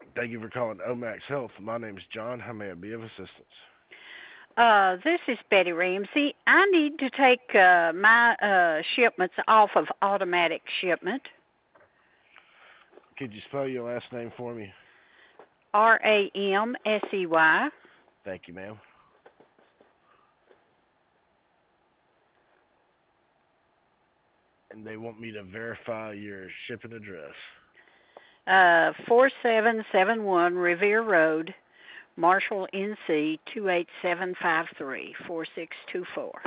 Thank you for calling Omax Health. My name is John. How may I be of assistance? This is Betty Ramsey. I need to take my shipments off of automatic shipment. Could you spell your last name for me? Ramsey. Thank you, ma'am. And they want me to verify your shipping address. 4771 Revere Road, Marshall, NC 28753 4624.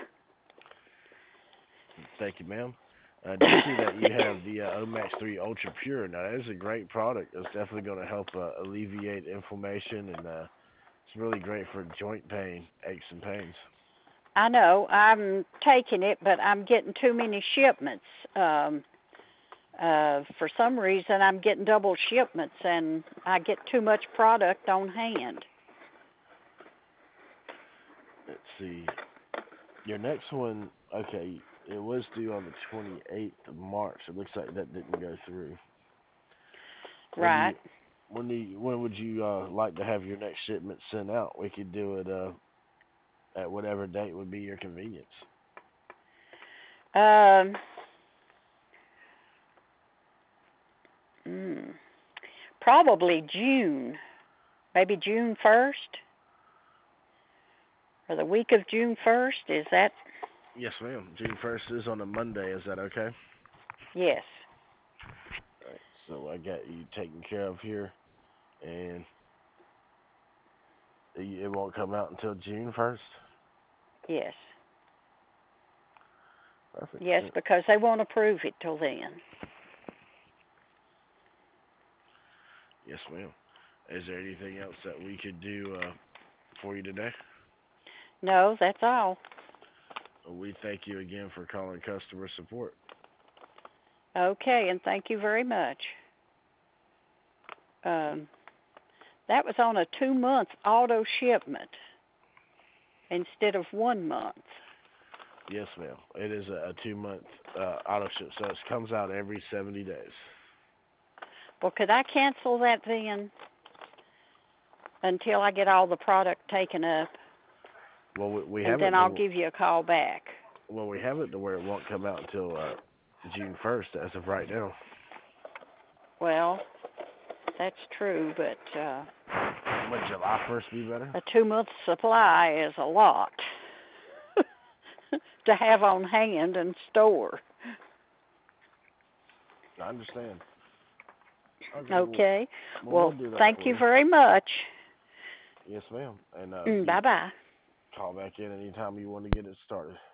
Thank you, ma'am. I do see that you have the Omax 3 Ultra Pure. Now, that is a great product. It's definitely going to help alleviate inflammation, and it's really great for joint pain, aches, and pains. I know I'm taking it, but I'm getting too many shipments. For some reason, I'm getting double shipments, and I get too much product on hand. Let's see. Your next one, okay, it was due on the 28th of March. It looks like that didn't go through. When do Right. you, when would you like to have your next shipment sent out? We could do it at whatever date would be your convenience. Um, mm, Probably June, maybe June 1st or the week of June 1st. Is that? Yes, ma'am. June 1st is on a Monday. Is that okay? Yes. All right. So I got you taken care of here, and it won't come out until June 1st. Yes. Perfect. Yes, because they won't approve it till then. Yes, ma'am. Is there anything else that we could do for you today? No, that's all. We thank you again for calling customer support. Okay, and thank you very much. Um, that was on a 2-month auto shipment instead of 1 month. Yes, ma'am. It is a 2 month auto ship, so it comes out every 70 days. Well, could I cancel that then until I get all the product taken up, Well, we and have then it I'll to give you a call back? we have it to where it won't come out until June 1st as of right now. Well, that's true, but Would July 1st be better? a 2 month supply is a lot to have on hand and store. I understand. Okay, Okay. we'll Well, do that thank for you you. very much. Yes, ma'am. And you Bye bye. call back in anytime you want to get it started.